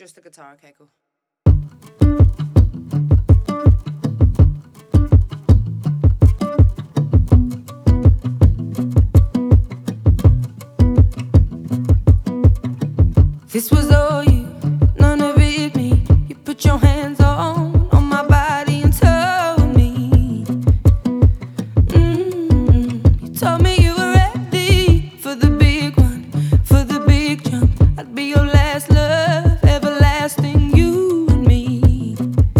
Just the guitar, okay, cool. This was all you, none of it me. You put your hands on my body and told me. You told me you were ready for the big one, for the big jump. I'd be your last love, everlasting, you and me.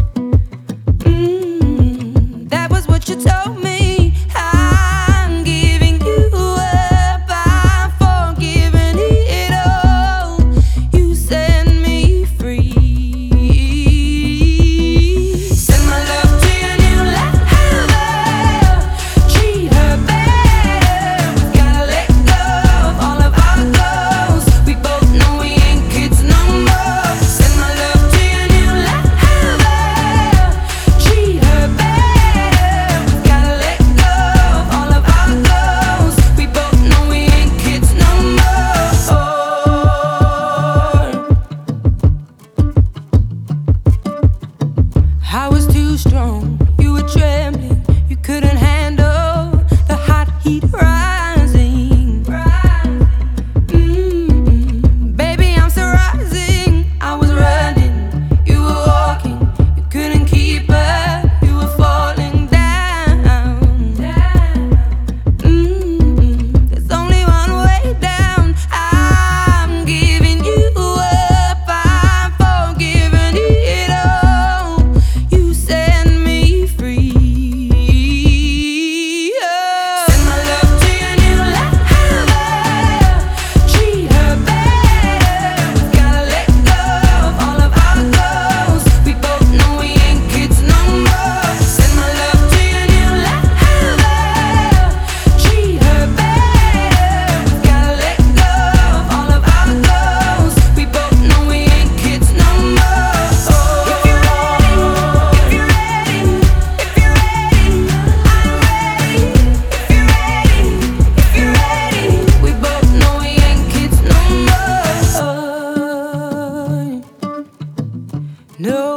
That was what you told me. I'm giving you up, I'm forgiving it all. You set me free. Send my love to your new lover. Treat her better. We gotta let go of all of our goals. We both know we ain't kids no more. Send my love to your new lover. Treat her better. We gotta let go of all of our goals. We both know we ain't kids no more. I was too strong, you were trembling, you couldn't handle the hot heat rising. Baby, I'm still rising. I was running, you were walking, you couldn't keep up, you were falling down. There's only one way down. I'm giving you up, I'm forgiving it all. You set me free. Send my love to your new lover. Treat her better. We gotta let go of all of our goals. We both know we ain't kids no more. Send my love to your new lover. Treat her better. We gotta let go of all of our goals. We both know we ain't kids no more. If you're ready, if you're ready, if you're ready, I'm ready. If you're ready, if you're ready, we both know we ain't kids no more. No.